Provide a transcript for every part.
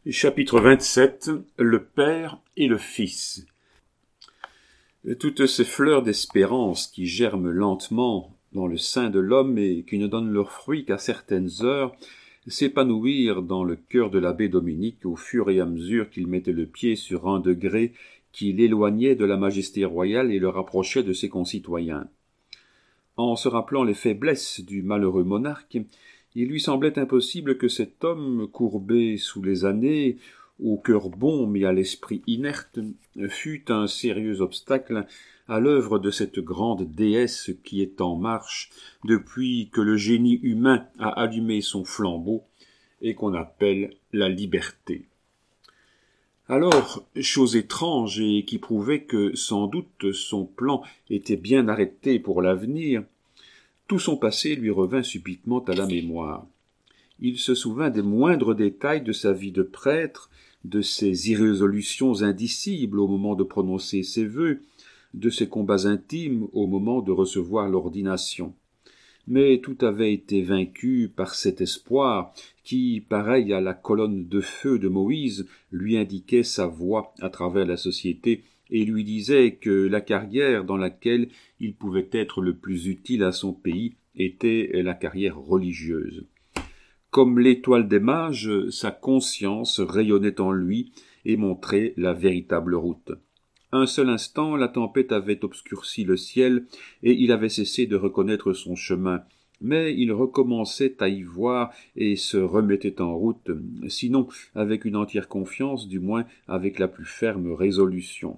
Chapitre 27. Le Père et le Fils. Toutes ces fleurs d'espérance qui germent lentement dans le sein de l'homme et qui ne donnent leurs fruits qu'à certaines heures, s'épanouirent dans le cœur de l'abbé Dominique au fur et à mesure qu'il mettait le pied sur un degré qui l'éloignait de la majesté royale et le rapprochait de ses concitoyens. En se rappelant les faiblesses du malheureux monarque, il lui semblait impossible que cet homme, courbé sous les années, au cœur bon mais à l'esprit inerte, fût un sérieux obstacle à l'œuvre de cette grande déesse qui est en marche depuis que le génie humain a allumé son flambeau et qu'on appelle la liberté. Alors, chose étrange et qui prouvait que, sans doute, son plan était bien arrêté pour l'avenir, tout son passé lui revint subitement à la mémoire. Il se souvint des moindres détails de sa vie de prêtre, de ses irrésolutions indicibles au moment de prononcer ses vœux, de ses combats intimes au moment de recevoir l'ordination. Mais tout avait été vaincu par cet espoir qui, pareil à la colonne de feu de Moïse, lui indiquait sa voie à travers la société et lui disait que la carrière dans laquelle il pouvait être le plus utile à son pays était la carrière religieuse. Comme l'étoile des mages, sa conscience rayonnait en lui et montrait la véritable route. Un seul instant, la tempête avait obscurci le ciel et il avait cessé de reconnaître son chemin. Mais il recommençait à y voir et se remettait en route, sinon avec une entière confiance, du moins avec la plus ferme résolution.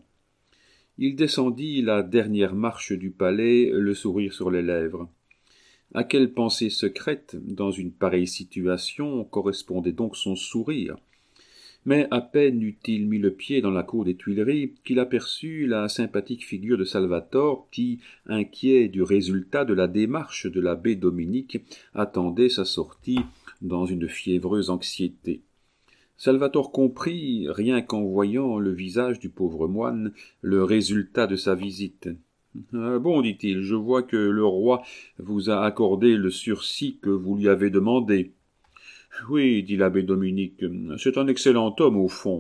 Il descendit la dernière marche du palais, le sourire sur les lèvres. À quelle pensée secrète, dans une pareille situation, correspondait donc son sourire? Mais à peine eut-il mis le pied dans la cour des Tuileries qu'il aperçut la sympathique figure de Salvator qui, inquiet du résultat de la démarche de l'abbé Dominique, attendait sa sortie dans une fiévreuse anxiété. Salvator comprit, rien qu'en voyant le visage du pauvre moine, le résultat de sa visite. « Bon, dit-il, je vois que le roi vous a accordé le sursis que vous lui avez demandé. »« Oui, dit l'abbé Dominique, c'est un excellent homme au fond. »«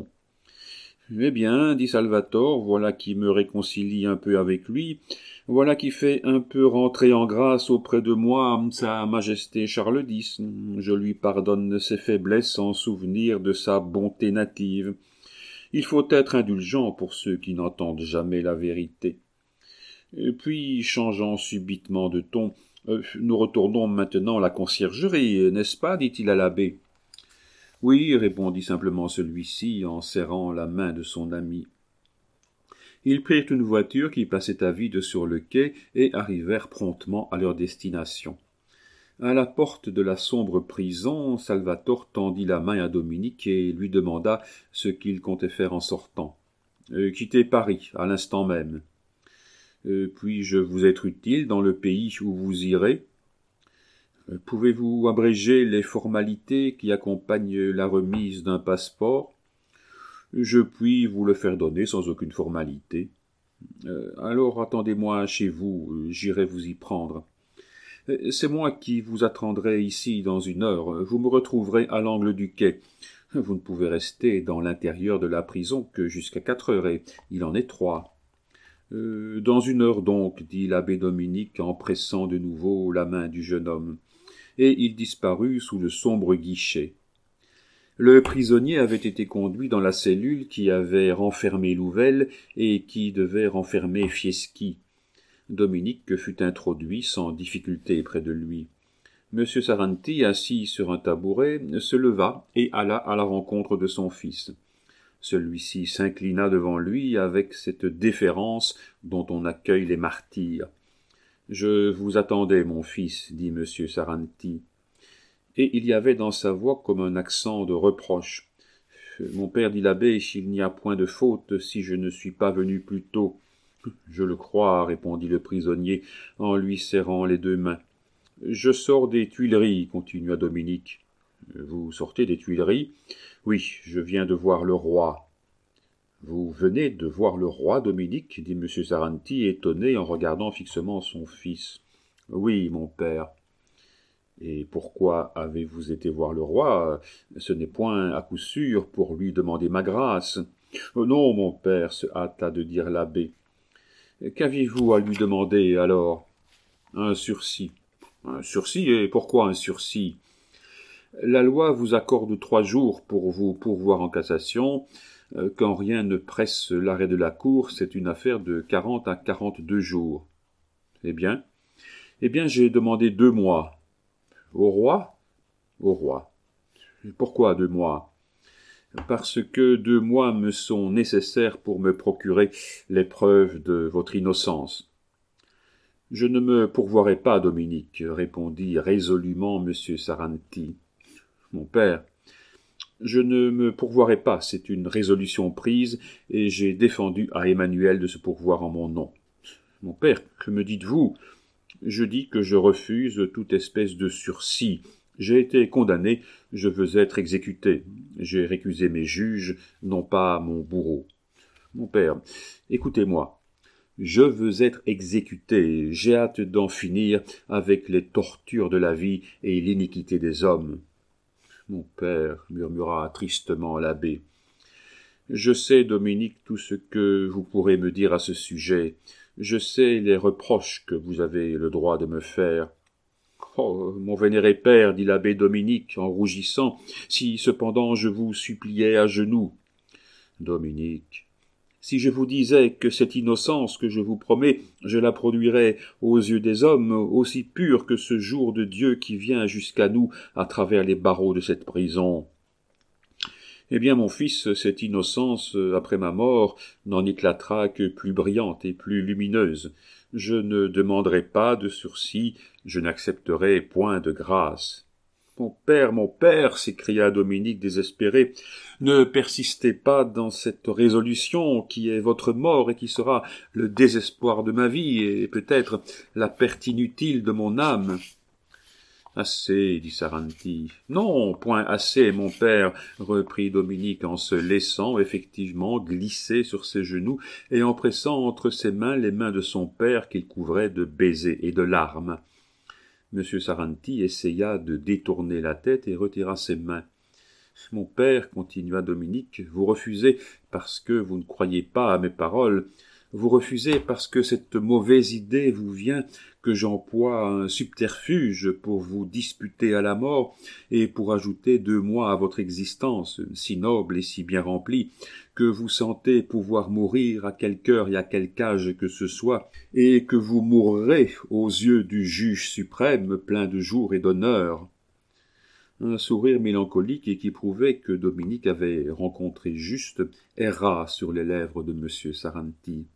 Eh bien, dit Salvator, voilà qui me réconcilie un peu avec lui, voilà qui fait un peu rentrer en grâce auprès de moi sa majesté Charles X. Je lui pardonne ses faiblesses en souvenir de sa bonté native. Il faut être indulgent pour ceux qui n'entendent jamais la vérité. » Et puis, changeant subitement de ton, « Nous retournons maintenant à la conciergerie, n'est-ce pas ?» dit-il à l'abbé. « Oui, » répondit simplement celui-ci en serrant la main de son ami. Ils prirent une voiture qui passait à vide sur le quai et arrivèrent promptement à leur destination. À la porte de la sombre prison, Salvator tendit la main à Dominique et lui demanda ce qu'il comptait faire en sortant. « Quitter Paris, à l'instant même. »« Puis-je vous être utile dans le pays où vous irez ? Pouvez-vous abréger les formalités qui accompagnent la remise d'un passeport ? Je puis vous le faire donner sans aucune formalité. Alors attendez-moi chez vous, j'irai vous y prendre. C'est moi qui vous attendrai ici dans une heure. Vous me retrouverez à l'angle du quai. Vous ne pouvez rester dans l'intérieur de la prison que jusqu'à 4 heures, et il en est 3. Dans une heure donc, dit l'abbé Dominique en pressant de nouveau la main du jeune homme, et il disparut sous le sombre guichet. Le prisonnier avait été conduit dans la cellule qui avait renfermé Louvel et qui devait renfermer Fieschi. Dominique fut introduit sans difficulté près de lui. M. Saranti, assis sur un tabouret, se leva et alla à la rencontre de son fils. Celui-ci s'inclina devant lui avec cette déférence dont on accueille les martyrs. « Je vous attendais, mon fils, dit M. Saranti. Et il y avait dans sa voix comme un accent de reproche. « Mon père, dit l'abbé, il n'y a point de faute si je ne suis pas venu plus tôt. »« Je le crois, répondit le prisonnier en lui serrant les 2 mains. « Je sors des Tuileries, continua Dominique. « Vous sortez des Tuileries ? » ?»« Oui, je viens de voir le roi. »« Vous venez de voir le roi, Dominique ?» dit M. Saranti, étonné en regardant fixement son fils. « Oui, mon père. » Et pourquoi avez-vous été voir le roi? Ce n'est point à coup sûr pour lui demander ma grâce. Non, mon père, se hâta de dire l'abbé. Qu'aviez-vous à lui demander, alors? Un sursis. Un sursis, et pourquoi un sursis? La loi vous accorde 3 jours pour vous pourvoir en cassation. Quand rien ne presse l'arrêt de la cour, c'est une affaire de 40 à 42 jours. Eh bien, j'ai demandé 2 mois. Au roi? Au roi. Pourquoi 2 mois? Parce que 2 mois me sont nécessaires pour me procurer les preuves de votre innocence. Je ne me pourvoirai pas, Dominique, répondit résolument M. Saranti. Mon père, je ne me pourvoirai pas, c'est une résolution prise, et j'ai défendu à Emmanuel de se pourvoir en mon nom. Mon père, que me dites-vous? Je dis que je refuse toute espèce de sursis. J'ai été condamné, je veux être exécuté. J'ai récusé mes juges, non pas mon bourreau. Mon père, écoutez-moi. Je veux être exécuté, j'ai hâte d'en finir avec les tortures de la vie et l'iniquité des hommes. Mon père, murmura tristement l'abbé. Je sais, Dominique, tout ce que vous pourrez me dire à ce sujet. Je sais les reproches que vous avez le droit de me faire. Oh, mon vénéré père, dit l'abbé Dominique en rougissant, si cependant je vous suppliais à genoux. Dominique, si je vous disais que cette innocence que je vous promets, je la produirais aux yeux des hommes aussi pure que ce jour de Dieu qui vient jusqu'à nous à travers les barreaux de cette prison. Eh bien, mon fils, cette innocence, après ma mort, n'en éclatera que plus brillante et plus lumineuse. Je ne demanderai pas de sursis, je n'accepterai point de grâce. Mon père, s'écria Dominique désespéré, ne persistez pas dans cette résolution qui est votre mort et qui sera le désespoir de ma vie et peut-être la perte inutile de mon âme. Assez, dit Saranti. Non, point assez, mon père, reprit Dominique en se laissant effectivement glisser sur ses genoux et en pressant entre ses mains les mains de son père qu'il couvrait de baisers et de larmes. M. Saranti essaya de détourner la tête et retira ses mains. Mon père, continua Dominique, vous refusez parce que vous ne croyez pas à mes paroles. Vous refusez parce que cette mauvaise idée vous vient que j'emploie un subterfuge pour vous disputer à la mort et pour ajouter 2 mois à votre existence, si noble et si bien remplie, que vous sentez pouvoir mourir à quelque heure et à quelque âge que ce soit, et que vous mourrez aux yeux du juge suprême plein de jour et d'honneur. Un sourire mélancolique et qui prouvait que Dominique avait rencontré juste erra sur les lèvres de M. Saranti.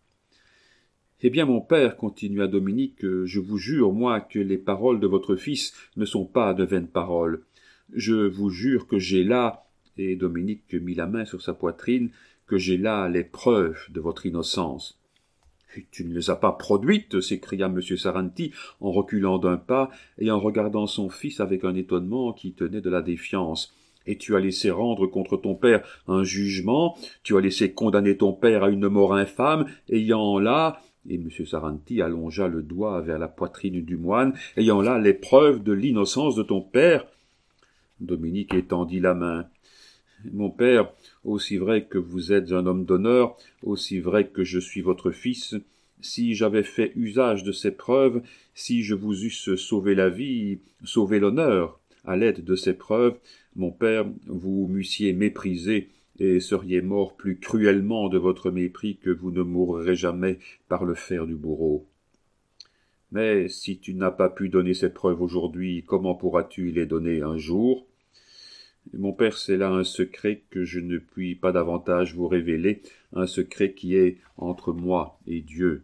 Eh bien, mon père, continua Dominique, je vous jure, moi, que les paroles de votre fils ne sont pas de vaines paroles. Je vous jure que j'ai là, et Dominique mit la main sur sa poitrine, que j'ai là les preuves de votre innocence. Tu ne les as pas produites, s'écria M. Saranti en reculant d'un pas et en regardant son fils avec un étonnement qui tenait de la défiance. Et tu as laissé rendre contre ton père un jugement, tu as laissé condamner ton père à une mort infâme, ayant là, et M. Saranti allongea le doigt vers la poitrine du moine, ayant là les preuves de l'innocence de ton père. Dominique étendit la main. Mon père, aussi vrai que vous êtes un homme d'honneur, aussi vrai que je suis votre fils, si j'avais fait usage de ces preuves, si je vous eusse sauvé la vie, sauvé l'honneur, à l'aide de ces preuves, mon père, vous m'eussiez méprisé et seriez mort plus cruellement de votre mépris que vous ne mourrez jamais par le fer du bourreau. Mais si tu n'as pas pu donner ces preuves aujourd'hui, comment pourras-tu les donner un jour? Mon père, c'est là un secret que je ne puis pas davantage vous révéler, un secret qui est entre moi et Dieu.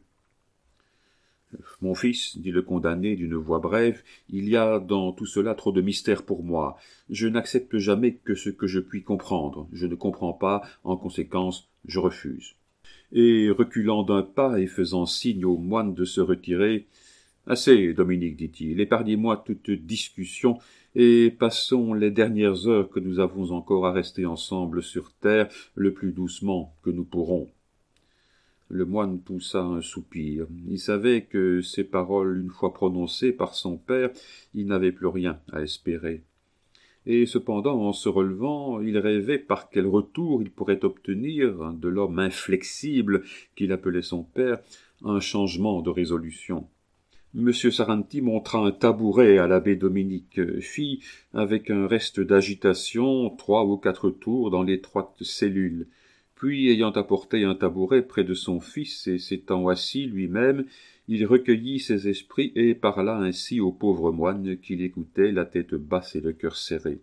Mon fils, dit le condamné d'une voix brève, il y a dans tout cela trop de mystère pour moi. Je n'accepte jamais que ce que je puis comprendre. Je ne comprends pas, en conséquence, je refuse. Et reculant d'un pas et faisant signe au moine de se retirer, « Assez, Dominique, dit-il, épargnez-moi toute discussion et passons les dernières heures que nous avons encore à rester ensemble sur terre le plus doucement que nous pourrons. » Le moine poussa un soupir. Il savait que ces paroles, une fois prononcées par son père, il n'avait plus rien à espérer. Et cependant, en se relevant, il rêvait par quel retour il pourrait obtenir de l'homme inflexible qu'il appelait son père un changement de résolution. M. Sarranti montra un tabouret à l'abbé Dominique, fit, avec un reste d'agitation, 3 ou 4 tours dans l'étroite cellule. Puis, ayant apporté un tabouret près de son fils et s'étant assis lui-même, il recueillit ses esprits et parla ainsi au pauvre moine qui l'écoutait, la tête basse et le cœur serré.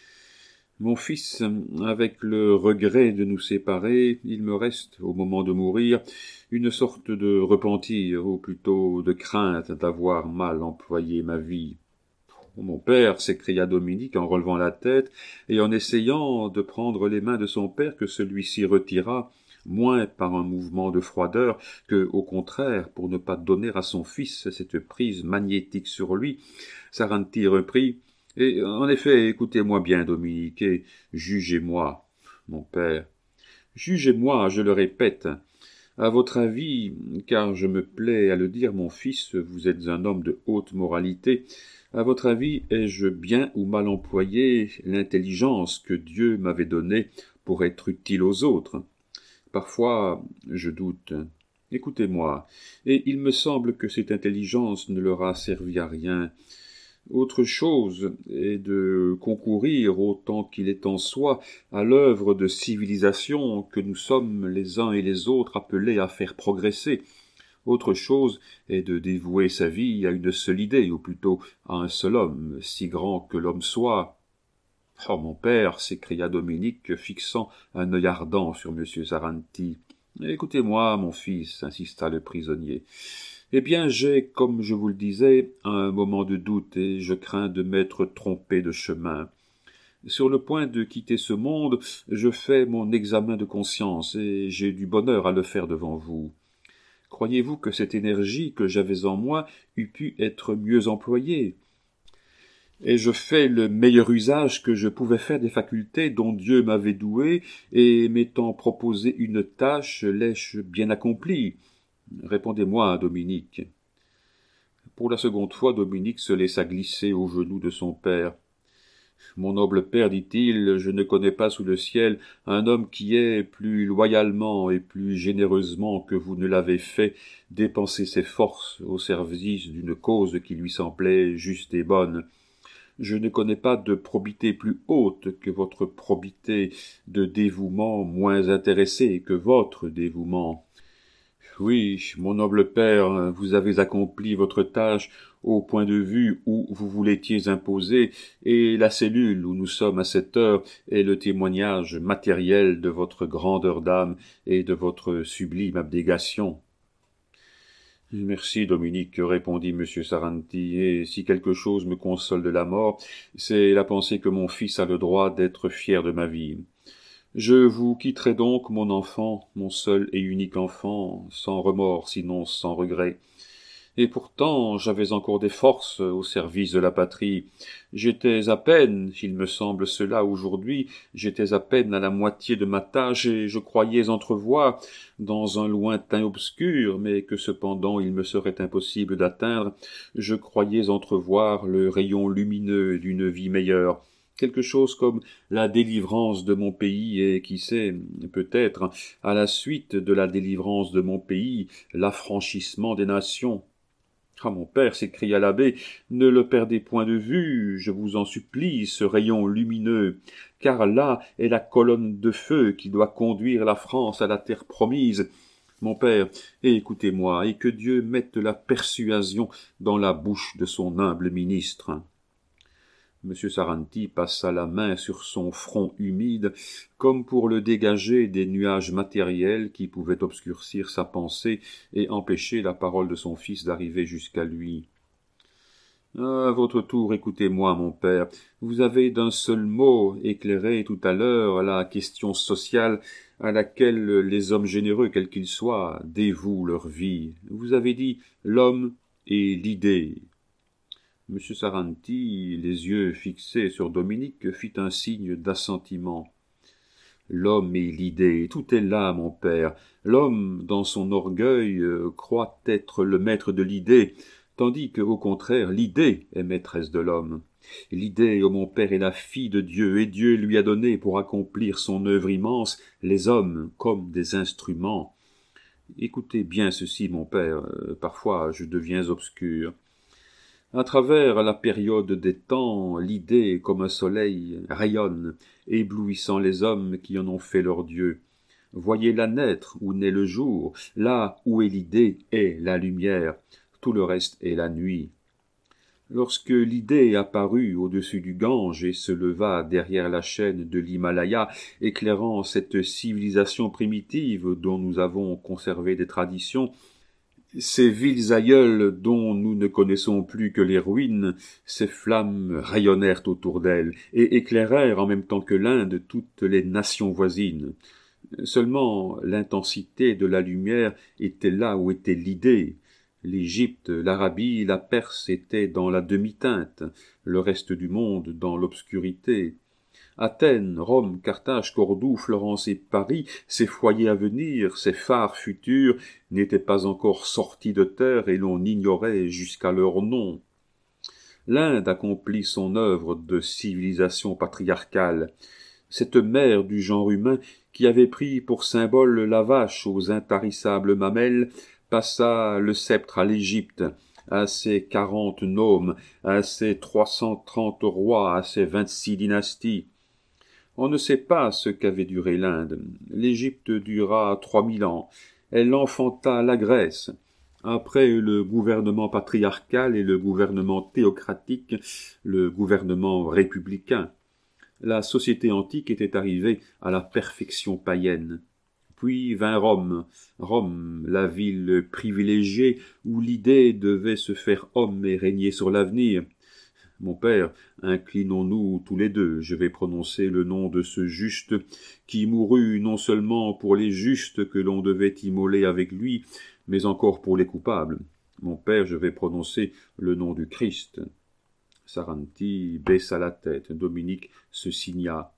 Mon fils, avec le regret de nous séparer, il me reste, au moment de mourir, une sorte de repentir, ou plutôt de crainte d'avoir mal employé ma vie. « Mon père » s'écria Dominique en relevant la tête et en essayant de prendre les mains de son père que celui-ci retira, moins par un mouvement de froideur que, au contraire, pour ne pas donner à son fils cette prise magnétique sur lui. Sarranti reprit « Et en effet, écoutez-moi bien, Dominique, et jugez-moi, mon père. Jugez-moi, je le répète. À votre avis, car je me plais à le dire, mon fils, vous êtes un homme de haute moralité, à votre avis, ai-je bien ou mal employé l'intelligence que Dieu m'avait donnée pour être utile aux autres? Parfois, je doute. Écoutez-moi, et il me semble que cette intelligence ne leur a servi à rien. Autre chose est de concourir autant qu'il est en soi à l'œuvre de civilisation que nous sommes les uns et les autres appelés à faire progresser. Autre chose est de dévouer sa vie à une seule idée, ou plutôt à un seul homme, si grand que l'homme soit. « Oh, mon père » s'écria Dominique, fixant un œil ardent sur M. Sarranti. « Écoutez-moi, mon fils » insista le prisonnier. « Eh bien, j'ai, comme je vous le disais, un moment de doute, et je crains de m'être trompé de chemin. Sur le point de quitter ce monde, je fais mon examen de conscience, et j'ai du bonheur à le faire devant vous. Croyez-vous que cette énergie que j'avais en moi eût pu être mieux employée? Et je fais le meilleur usage que je pouvais faire des facultés dont Dieu m'avait doué, et m'étant proposé une tâche, l'ai-je bien accomplie? Répondez-moi, Dominique. » Pour la seconde fois, Dominique se laissa glisser aux genoux de son père. « Mon noble père, dit-il, je ne connais pas sous le ciel un homme qui ait, plus loyalement et plus généreusement que vous ne l'avez fait, dépensé ses forces au service d'une cause qui lui semblait juste et bonne. Je ne connais pas de probité plus haute que votre probité, de dévouement moins intéressé que votre dévouement. Oui, mon noble père, vous avez accompli votre tâche au point de vue où vous vous l'étiez imposé, et la cellule où nous sommes à cette heure est le témoignage matériel de votre grandeur d'âme et de votre sublime abnégation. » « Merci, Dominique, répondit M. Sarranti, et si quelque chose me console de la mort, c'est la pensée que mon fils a le droit d'être fier de ma vie. Je vous quitterai donc, mon enfant, mon seul et unique enfant, sans remords, sinon sans regret. Et pourtant, j'avais encore des forces au service de la patrie. J'étais à peine, il me semble cela aujourd'hui, j'étais à peine à la moitié de ma tâche et je croyais entrevoir, dans un lointain obscur, mais que cependant il me serait impossible d'atteindre, je croyais entrevoir le rayon lumineux d'une vie meilleure. Quelque chose comme la délivrance de mon pays et, qui sait, peut-être, à la suite de la délivrance de mon pays, l'affranchissement des nations. » « Ah, mon père, » s'écria l'abbé, « ne le perdez point de vue, je vous en supplie, ce rayon lumineux, car là est la colonne de feu qui doit conduire la France à la terre promise. Mon père, écoutez-moi, et que Dieu mette la persuasion dans la bouche de son humble ministre. » M. Sarranti passa la main sur son front humide, comme pour le dégager des nuages matériels qui pouvaient obscurcir sa pensée et empêcher la parole de son fils d'arriver jusqu'à lui. « À votre tour, écoutez-moi, mon père. Vous avez d'un seul mot éclairé tout à l'heure la question sociale à laquelle les hommes généreux, quels qu'ils soient, dévouent leur vie. Vous avez dit « l'homme et l'idée ». M. Sarranti, les yeux fixés sur Dominique, fit un signe d'assentiment. L'homme est l'idée, tout est là, mon père. L'homme, dans son orgueil, croit être le maître de l'idée, tandis que, au contraire, l'idée est maîtresse de l'homme. L'idée, ô mon père, est la fille de Dieu, et Dieu lui a donné, pour accomplir son œuvre immense, les hommes comme des instruments. Écoutez bien ceci, mon père, parfois je deviens obscur. À travers la période des temps, l'idée, comme un soleil, rayonne, éblouissant les hommes qui en ont fait leur Dieu. Voyez-la naître où naît le jour, là où est l'idée est la lumière, tout le reste est la nuit. Lorsque l'idée apparut au-dessus du Gange et se leva derrière la chaîne de l'Himalaya, éclairant cette civilisation primitive dont nous avons conservé des traditions, ces villes aïeules dont nous ne connaissons plus que les ruines, ces flammes rayonnèrent autour d'elles et éclairèrent en même temps que l'Inde toutes les nations voisines. Seulement l'intensité de la lumière était là où était l'idée. L'Égypte, l'Arabie, la Perse étaient dans la demi-teinte, le reste du monde dans l'obscurité. Athènes, Rome, Carthage, Cordoue, Florence et Paris, ces foyers à venir, ces phares futurs, n'étaient pas encore sortis de terre et l'on ignorait jusqu'à leur nom. L'Inde accomplit son œuvre de civilisation patriarcale. Cette mère du genre humain qui avait pris pour symbole la vache aux intarissables mamelles passa le sceptre à l'Égypte, à ses 40 nomes, à ses 330 rois, à ses 26 dynasties. On ne sait pas ce qu'avait duré l'Inde. L'Égypte dura 3000 ans. Elle enfanta la Grèce. Après le gouvernement patriarcal et le gouvernement théocratique, le gouvernement républicain. La société antique était arrivée à la perfection païenne. Puis vint Rome. Rome, la ville privilégiée où l'idée devait se faire homme et régner sur l'avenir. Mon père, inclinons-nous tous les deux, je vais prononcer le nom de ce juste qui mourut non seulement pour les justes que l'on devait immoler avec lui, mais encore pour les coupables. Mon père, je vais prononcer le nom du Christ. Saranti baissa la tête, Dominique se signa.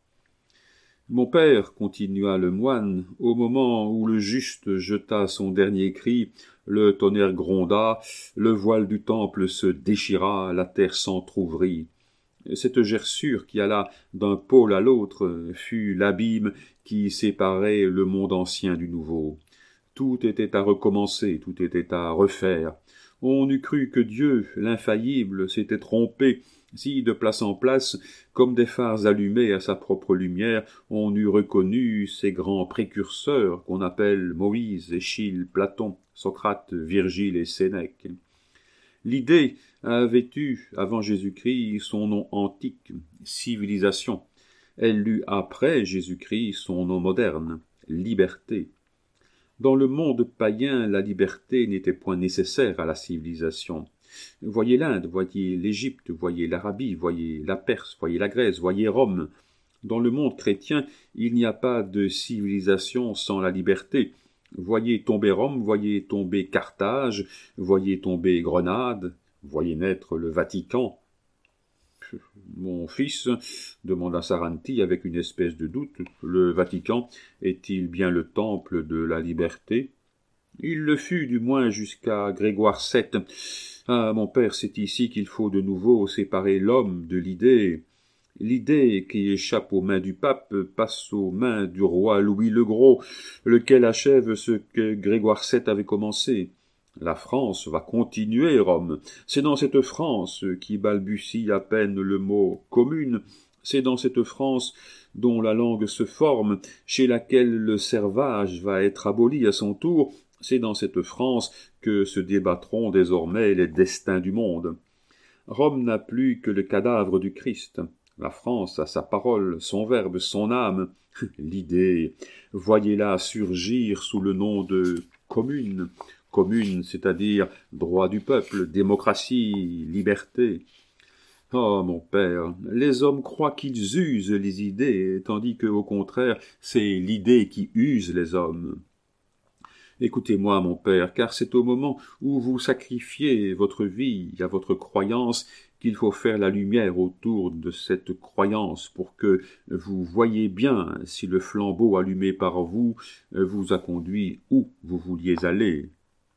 Mon père, continua le moine, au moment où le juste jeta son dernier cri, le tonnerre gronda, le voile du temple se déchira, la terre s'entr'ouvrit. Cette gerçure qui alla d'un pôle à l'autre fut l'abîme qui séparait le monde ancien du nouveau. Tout était à recommencer, tout était à refaire. On eût cru que Dieu, l'infaillible, s'était trompé, si, de place en place, comme des phares allumés à sa propre lumière, on eût reconnu ces grands précurseurs qu'on appelle Moïse, Échille, Platon, Socrate, Virgile et Sénèque. L'idée avait eu, avant Jésus-Christ, son nom antique, civilisation. Elle eut après Jésus-Christ son nom moderne, liberté. Dans le monde païen, la liberté n'était point nécessaire à la civilisation. Voyez l'Inde, voyez l'Égypte, voyez l'Arabie, voyez la Perse, voyez la Grèce, voyez Rome. Dans le monde chrétien, il n'y a pas de civilisation sans la liberté. Voyez tomber Rome, voyez tomber Carthage, voyez tomber Grenade, voyez naître le Vatican. Mon fils, demanda Saranti avec une espèce de doute, le Vatican est-il bien le temple de la liberté? Il le fut du moins jusqu'à Grégoire VII. Ah, mon père, c'est ici qu'il faut de nouveau séparer l'homme de l'idée. L'idée qui échappe aux mains du pape passe aux mains du roi Louis le Gros, lequel achève ce que Grégoire VII avait commencé. La France va continuer Rome. C'est dans cette France qui balbutie à peine le mot « commune », c'est dans cette France dont la langue se forme, chez laquelle le servage va être aboli à son tour, c'est dans cette France que se débattront désormais les destins du monde. Rome n'a plus que le cadavre du Christ. La France a sa parole, son verbe, son âme. L'idée, voyez-la surgir sous le nom de commune. Commune, c'est-à-dire droit du peuple, démocratie, liberté. Oh, mon père, les hommes croient qu'ils usent les idées, tandis que, au contraire, c'est l'idée qui use les hommes. Écoutez-moi, mon père, car c'est au moment où vous sacrifiez votre vie à votre croyance qu'il faut faire la lumière autour de cette croyance pour que vous voyiez bien si le flambeau allumé par vous vous a conduit où vous vouliez aller.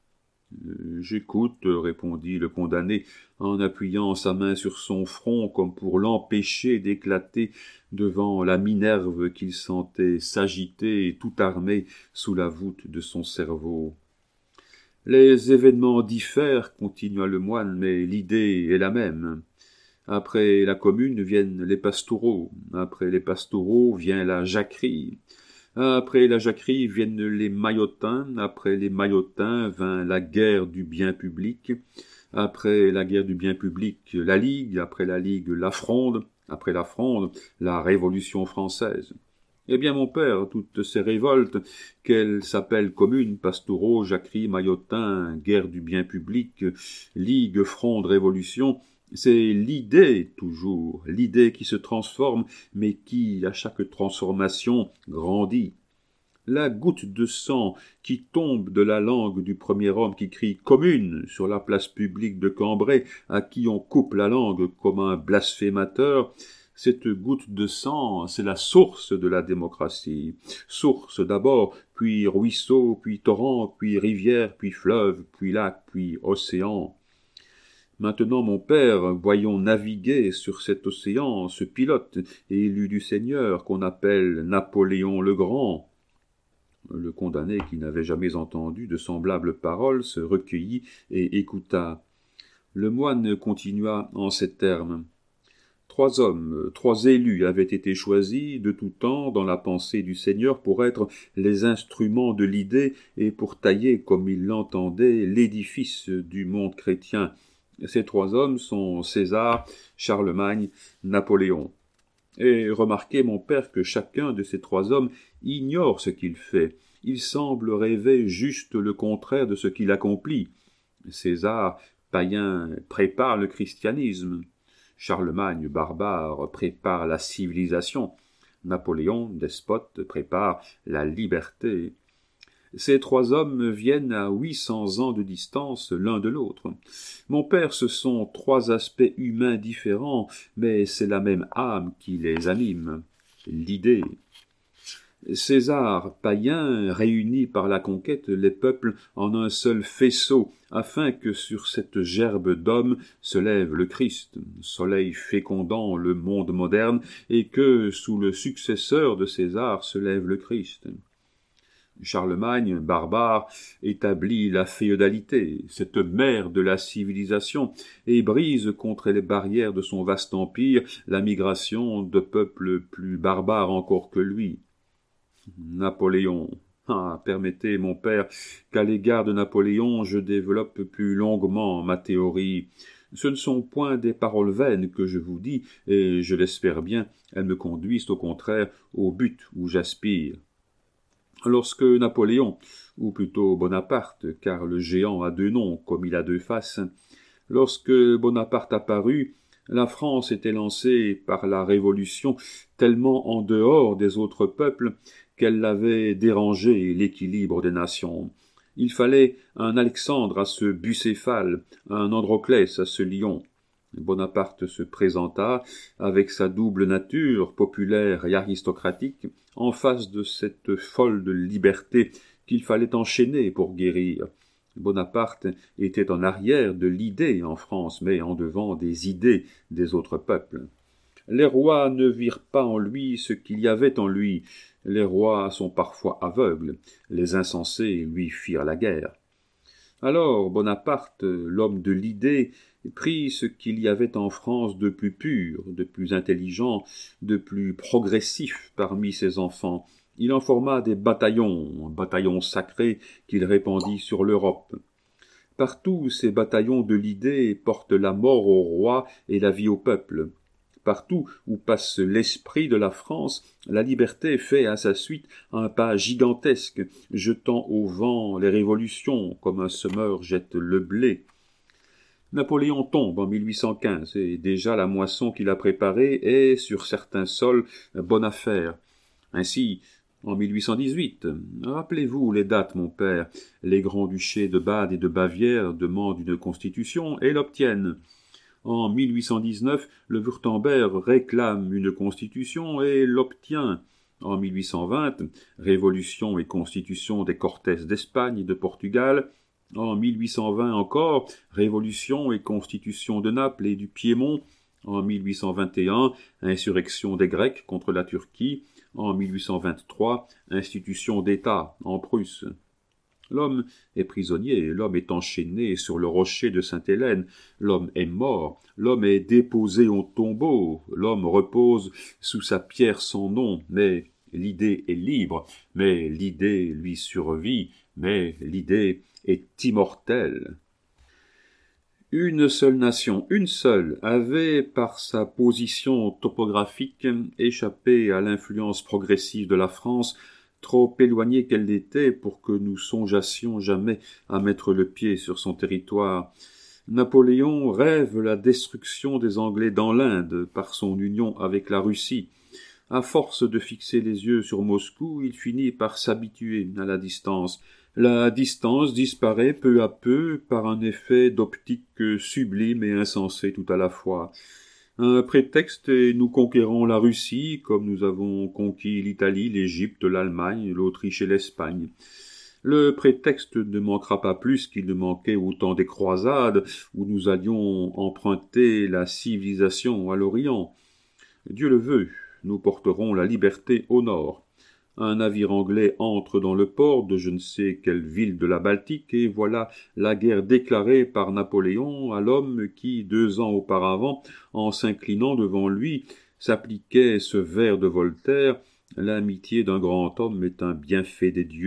J'écoute, répondit le condamné, en appuyant sa main sur son front comme pour l'empêcher d'éclater devant la Minerve qu'il sentait s'agiter tout armée sous la voûte de son cerveau. Les événements diffèrent, continua le moine, mais l'idée est la même. Après la commune viennent les pastoraux, après les pastoraux vient la jacquerie. Après la jacquerie viennent les maillotins, après les maillotins vint la guerre du bien public, après la guerre du bien public la Ligue, après la Ligue la Fronde, après la Fronde la Révolution française. Eh bien, mon père, toutes ces révoltes, qu'elles s'appellent communes, pastoraux, jacquerie, maillotins, guerre du bien public, Ligue, Fronde, Révolution, c'est l'idée toujours, l'idée qui se transforme, mais qui, à chaque transformation, grandit. La goutte de sang qui tombe de la langue du premier homme qui crie « commune » sur la place publique de Cambrai, à qui on coupe la langue comme un blasphémateur, cette goutte de sang, c'est la source de la démocratie. Source d'abord, puis ruisseau, puis torrent, puis rivière, puis fleuve, puis lac, puis océan. Maintenant, mon père, voyons naviguer sur cet océan ce pilote élu du Seigneur qu'on appelle Napoléon le Grand. Le condamné, qui n'avait jamais entendu de semblables paroles, se recueillit et écouta. Le moine continua en ces termes. 3 hommes, 3 élus avaient été choisis de tout temps dans la pensée du Seigneur pour être les instruments de l'idée et pour tailler, comme il l'entendait, l'édifice du monde chrétien. Ces 3 hommes sont César, Charlemagne, Napoléon. Et remarquez, mon père, que chacun de ces 3 hommes ignore ce qu'il fait. Il semble rêver juste le contraire de ce qu'il accomplit. César, païen, prépare le christianisme. Charlemagne, barbare, prépare la civilisation. Napoléon, despote, prépare la liberté. Ces 3 hommes viennent à 800 ans de distance l'un de l'autre. Mon père, ce sont 3 aspects humains différents, mais c'est la même âme qui les anime, l'idée. César, païen, réunit par la conquête les peuples en un seul faisceau, afin que sur cette gerbe d'hommes se lève le Christ, soleil fécondant le monde moderne, et que sous le successeur de César se lève le Christ. Charlemagne, barbare, établit la féodalité, cette mère de la civilisation, et brise contre les barrières de son vaste empire la migration de peuples plus barbares encore que lui. Napoléon. Permettez, mon père, qu'à l'égard de Napoléon, je développe plus longuement ma théorie. Ce ne sont point des paroles vaines que je vous dis, et je l'espère bien, elles me conduisent au contraire au but où j'aspire. Lorsque Napoléon, ou plutôt Bonaparte, car le géant a 2 noms comme il a 2 faces, lorsque Bonaparte apparut, la France était lancée par la Révolution tellement en dehors des autres peuples qu'elle avait dérangé l'équilibre des nations. Il fallait un Alexandre à ce Bucéphale, un Androclès à ce lion. Bonaparte se présenta, avec sa double nature, populaire et aristocratique, en face de cette folle de liberté qu'il fallait enchaîner pour guérir. Bonaparte était en arrière de l'idée en France, mais en devant des idées des autres peuples. Les rois ne virent pas en lui ce qu'il y avait en lui. Les rois sont parfois aveugles. Les insensés lui firent la guerre. Alors Bonaparte, l'homme de l'idée, prit ce qu'il y avait en France de plus pur, de plus intelligent, de plus progressif parmi ses enfants. Il en forma des bataillons sacrés qu'il répandit sur l'Europe. Partout, ces bataillons de l'idée portent la mort au roi et la vie au peuple. Partout où passe l'esprit de la France, la liberté fait à sa suite un pas gigantesque, jetant au vent les révolutions comme un semeur jette le blé. Napoléon tombe en 1815 et déjà la moisson qu'il a préparée est, sur certains sols, bonne affaire. Ainsi, en 1818, rappelez-vous les dates, mon père, les grands-duchés de Bade et de Bavière demandent une constitution et l'obtiennent. En 1819, le Wurtemberg réclame une constitution et l'obtient. En 1820, révolution et constitution des Cortés d'Espagne et de Portugal. En 1820 encore, révolution et constitution de Naples et du Piémont. En 1821, insurrection des Grecs contre la Turquie. En 1823, institution d'État en Prusse. L'homme est prisonnier, l'homme est enchaîné sur le rocher de Sainte-Hélène, l'homme est mort, l'homme est déposé au tombeau, l'homme repose sous sa pierre sans nom, mais l'idée est libre, mais l'idée lui survit, mais l'idée est immortelle. Une seule nation, une seule, avait, par sa position topographique, échappé à l'influence progressive de la France, trop éloignée qu'elle était pour que nous songeassions jamais à mettre le pied sur son territoire. Napoléon rêve la destruction des Anglais dans l'Inde par son union avec la Russie. À force de fixer les yeux sur Moscou, il finit par s'habituer à la distance. La distance disparaît peu à peu par un effet d'optique sublime et insensé tout à la fois. Un prétexte et nous conquérons la Russie, comme nous avons conquis l'Italie, l'Égypte, l'Allemagne, l'Autriche et l'Espagne. Le prétexte ne manquera pas plus qu'il ne manquait au temps des croisades, où nous allions emprunter la civilisation à l'Orient. Dieu le veut, nous porterons la liberté au nord. Un navire anglais entre dans le port de je ne sais quelle ville de la Baltique, et voilà la guerre déclarée par Napoléon à l'homme qui, 2 ans auparavant, en s'inclinant devant lui, s'appliquait ce vers de Voltaire « L'amitié d'un grand homme est un bienfait des dieux ».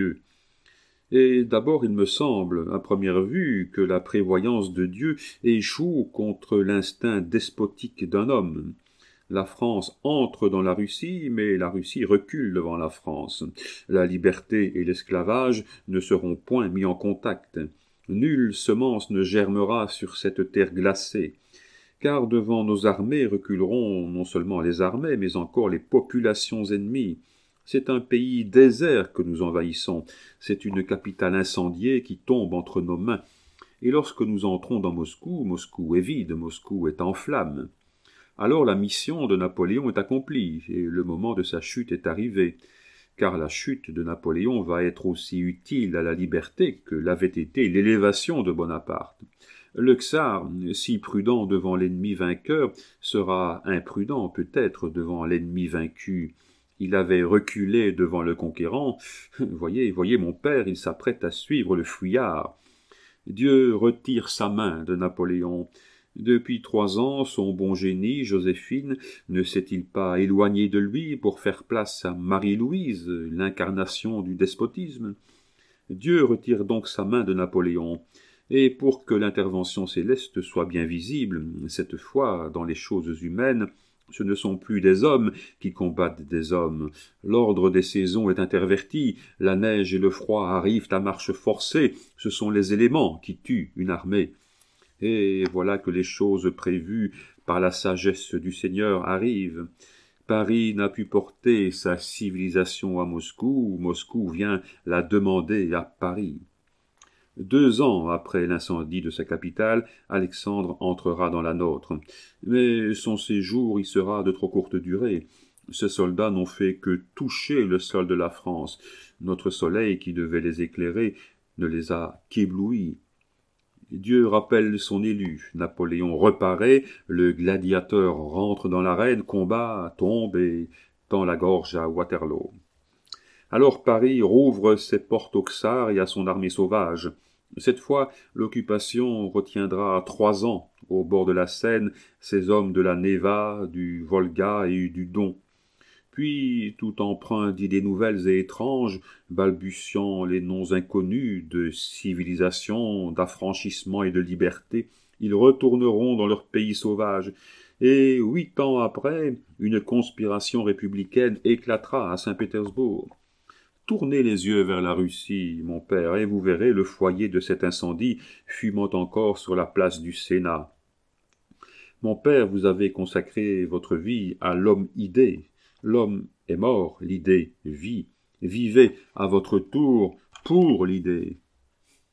Et d'abord il me semble, à première vue, que la prévoyance de Dieu échoue contre l'instinct despotique d'un homme. La France entre dans la Russie, mais la Russie recule devant la France. La liberté et l'esclavage ne seront point mis en contact. Nulle semence ne germera sur cette terre glacée. Car devant nos armées reculeront non seulement les armées, mais encore les populations ennemies. C'est un pays désert que nous envahissons. C'est une capitale incendiée qui tombe entre nos mains. Et lorsque nous entrons dans Moscou, Moscou est vide, Moscou est en flammes. Alors la mission de Napoléon est accomplie, et le moment de sa chute est arrivé, car la chute de Napoléon va être aussi utile à la liberté que l'avait été l'élévation de Bonaparte. Le tsar, si prudent devant l'ennemi vainqueur, sera imprudent peut-être devant l'ennemi vaincu. Il avait reculé devant le conquérant. Voyez, mon père, il s'apprête à suivre le fuyard. Dieu retire sa main de Napoléon. Depuis 3 ans, son bon génie, Joséphine, ne s'est-il pas éloigné de lui pour faire place à Marie-Louise, l'incarnation du despotisme? Dieu retire donc sa main de Napoléon, et pour que l'intervention céleste soit bien visible, cette fois dans les choses humaines, ce ne sont plus des hommes qui combattent des hommes. L'ordre des saisons est interverti, la neige et le froid arrivent à marche forcée, ce sont les éléments qui tuent une armée. Et voilà que les choses prévues par la sagesse du Seigneur arrivent. Paris n'a pu porter sa civilisation à Moscou, Moscou vient la demander à Paris. 2 ans après l'incendie de sa capitale, Alexandre entrera dans la nôtre. Mais son séjour y sera de trop courte durée. Ces soldats n'ont fait que toucher le sol de la France. Notre soleil, qui devait les éclairer, ne les a qu'éblouis. Dieu rappelle son élu. Napoléon reparaît, le gladiateur rentre dans l'arène, combat, tombe et tend la gorge à Waterloo. Alors Paris rouvre ses portes au czar et à son armée sauvage. Cette fois, l'occupation retiendra 3 ans, au bord de la Seine, ces hommes de la Neva, du Volga et du Don. Puis, tout empreint d'idées nouvelles et étranges, balbutiant les noms inconnus de civilisation, d'affranchissement et de liberté, ils retourneront dans leur pays sauvage. Et 8 ans après, une conspiration républicaine éclatera à Saint-Pétersbourg. Tournez les yeux vers la Russie, mon père, et vous verrez le foyer de cet incendie fumant encore sur la place du Sénat. Mon père, vous avez consacré votre vie à l'homme-idée. L'homme est mort, l'idée vit. Vivez à votre tour pour l'idée.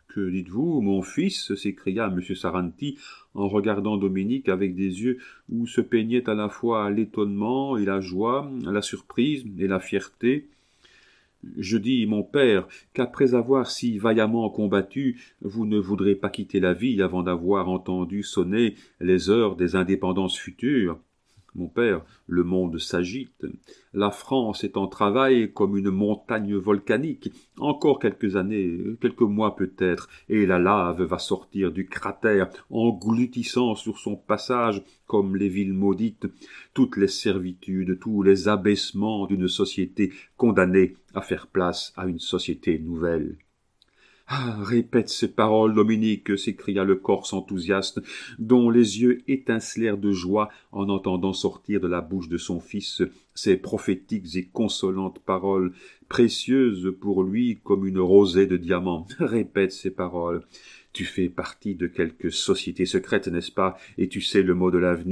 Que dites-vous, mon fils? S'écria M. Saranti en regardant Dominique avec des yeux où se peignaient à la fois l'étonnement et la joie, la surprise et la fierté. Je dis, mon père, qu'après avoir si vaillamment combattu, vous ne voudrez pas quitter la vie avant d'avoir entendu sonner les heures des indépendances futures. Mon père, le monde s'agite. La France est en travail comme une montagne volcanique. Encore quelques années, quelques mois peut-être, et la lave va sortir du cratère, engloutissant sur son passage, comme les villes maudites, toutes les servitudes, tous les abaissements d'une société condamnée à faire place à une société nouvelle. « Ah, répète ces paroles, Dominique !» s'écria le Corse enthousiaste, dont les yeux étincelèrent de joie en entendant sortir de la bouche de son fils ces prophétiques et consolantes paroles, précieuses pour lui comme une rosée de diamants. « Répète ces paroles. Tu fais partie de quelque société secrète, n'est-ce pas, et tu sais le mot de l'avenir. »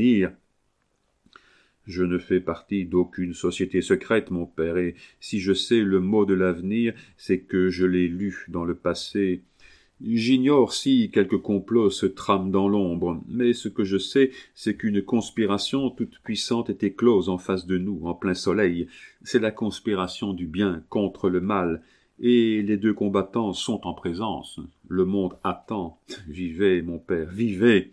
Je ne fais partie d'aucune société secrète, mon père, et si je sais le mot de l'avenir, c'est que je l'ai lu dans le passé. J'ignore si quelque complot se trame dans l'ombre, mais ce que je sais, c'est qu'une conspiration toute puissante est éclose en face de nous, en plein soleil. C'est la conspiration du bien contre le mal, et les deux combattants sont en présence. Le monde attend. Vivez, mon père, vivez!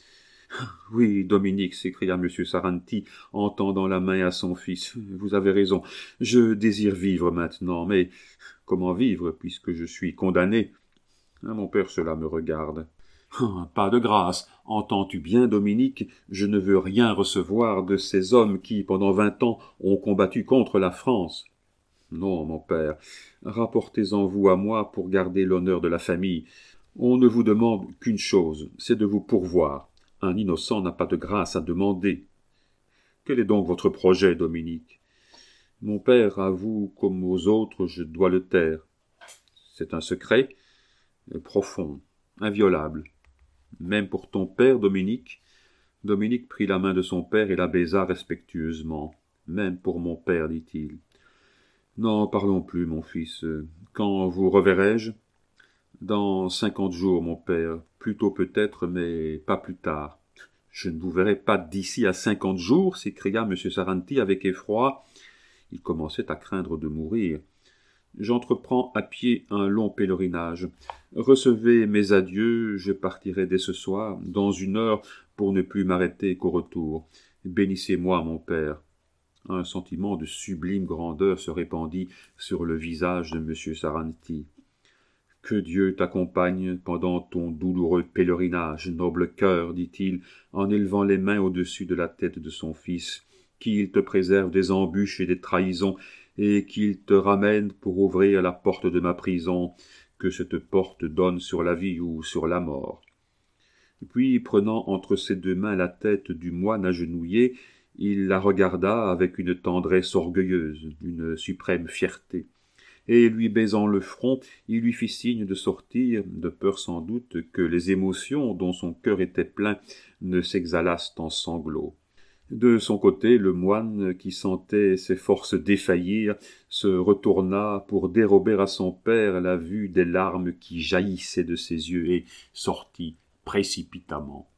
Oui, Dominique, s'écria M. Saranti en tendant la main à son fils. Vous avez raison. Je désire vivre maintenant, mais comment vivre puisque je suis condamné? Mon père, cela me regarde. Pas de grâce. Entends-tu bien, Dominique? Je ne veux rien recevoir de ces hommes qui, pendant 20 ans, ont combattu contre la France. Non, mon père. Rapportez-en vous à moi pour garder l'honneur de la famille. On ne vous demande qu'une chose, c'est de vous pourvoir. Un innocent n'a pas de grâce à demander. Quel est donc votre projet, Dominique? Mon père, à vous comme aux autres, je dois le taire. C'est un secret profond, inviolable. Même pour ton père, Dominique? Dominique prit la main de son père et la baisa respectueusement. Même pour mon père, dit-il. N'en parlons plus, mon fils. Quand vous reverrai-je? Dans 50 jours, mon père. Plus tôt peut-être, mais pas plus tard. Je ne vous verrai pas d'ici à 50 jours, s'écria M. Saranti avec effroi. Il commençait à craindre de mourir. J'entreprends à pied un long pèlerinage. Recevez mes adieux, je partirai dès ce soir, dans 1 heure, pour ne plus m'arrêter qu'au retour. Bénissez-moi, mon père. Un sentiment de sublime grandeur se répandit sur le visage de M. Saranti. Que Dieu t'accompagne pendant ton douloureux pèlerinage, noble cœur, dit-il, en élevant les mains au-dessus de la tête de son fils, qu'il te préserve des embûches et des trahisons, et qu'il te ramène pour ouvrir la porte de ma prison, que cette porte donne sur la vie ou sur la mort. Puis, prenant entre ses 2 mains la tête du moine agenouillé, il la regarda avec une tendresse orgueilleuse, une suprême fierté. Et lui baisant le front, il lui fit signe de sortir, de peur sans doute que les émotions dont son cœur était plein ne s'exhalassent en sanglots. De son côté, le moine, qui sentait ses forces défaillir, se retourna pour dérober à son père la vue des larmes qui jaillissaient de ses yeux et sortit précipitamment.